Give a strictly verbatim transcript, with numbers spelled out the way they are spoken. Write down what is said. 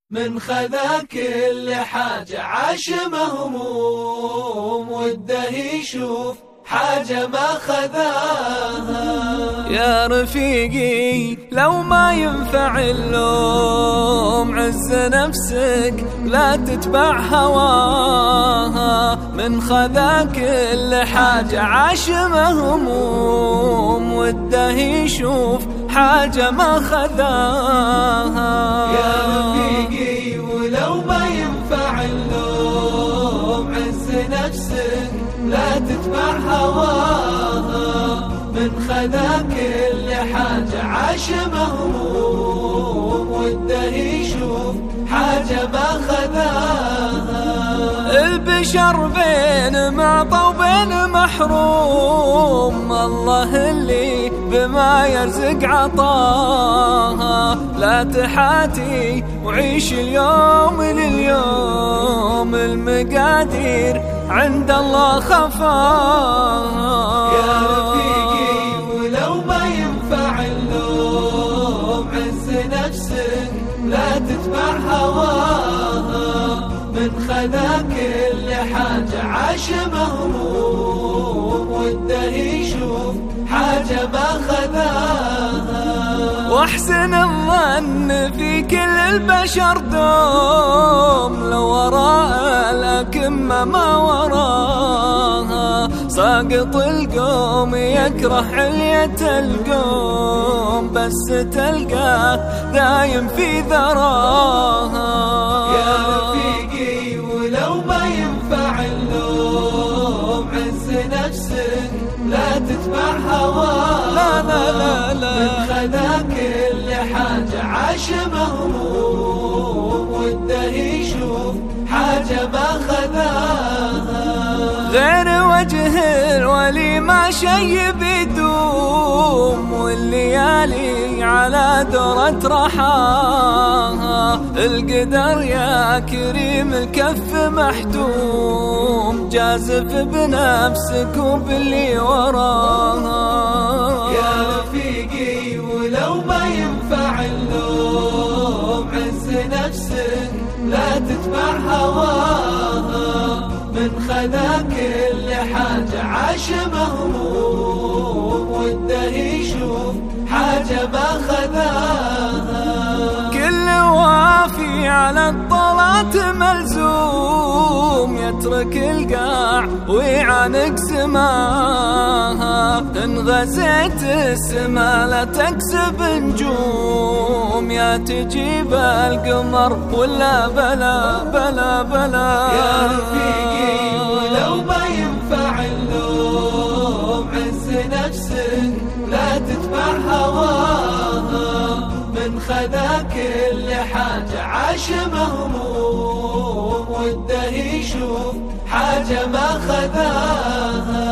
من خذا كل حاجة عاش مهموم وده يشوف حاجة ما خذاها. يا رفيقي لو ما ينفع اللوم عز نفسك لا تتبع هواها. من خذا كل حاجة عاش مهموم وده يشوف حاجة ما خذاها. يا رفيقي ولو ما ينفع اللوم عز نفسك لا تتبع هواها. من خذا كل حاجة عاش مهموم وده يشوف حاجة ما خذاها. البشر بين معطى وبين محروم، الله اللي بما يرزق عطاها. لا تحاتي وعيش اليوم لليوم، المقادير عند الله خفاها. يا رفيقي ولو ما ينفع اللوم عز نفسك لا تتبع هواها. من خذا كل حاجة عاش مهموم وده يشوف حاجة ما خذاها. واحسن الظن في كل البشر دوم، لو وراء الأكمة ما وراها. ساقط القوم يكره علية القوم، بس تلقاه دايم في ذراها. يا رفيقي ولو ما ينفع اللوم عز نفسك لا تتبع هواها. لا لا لا لا. من خذا كل حاجة عاش مهموم وده يشوف حاجة ما خذاها. غير وجه الولي ما شي بيدوم، والليالي على درة رحاها. القدر يا كريم الكف محتوم، جازف بنفسك وباللي وراها. يا رفيقي ولو ما ينفع اللوم عز نفسك لا تتبع هواها. من خذا كل حاجة عاش مهموم وده يشوف حاجة ما خذاها. كل وافي على الطلات ملزوم، يترك القاع ويعانق سماها. إن غزيت السما لا تكسب نجوم، يا تجيب القمر ولا بلا بلا بلا. يا رفيقي ولو ما ينفع اللوم عز نفسك لا تتبع هواها. من خذا كل حاجة عاش مهموم وده يشوف حاجة ما خذاها.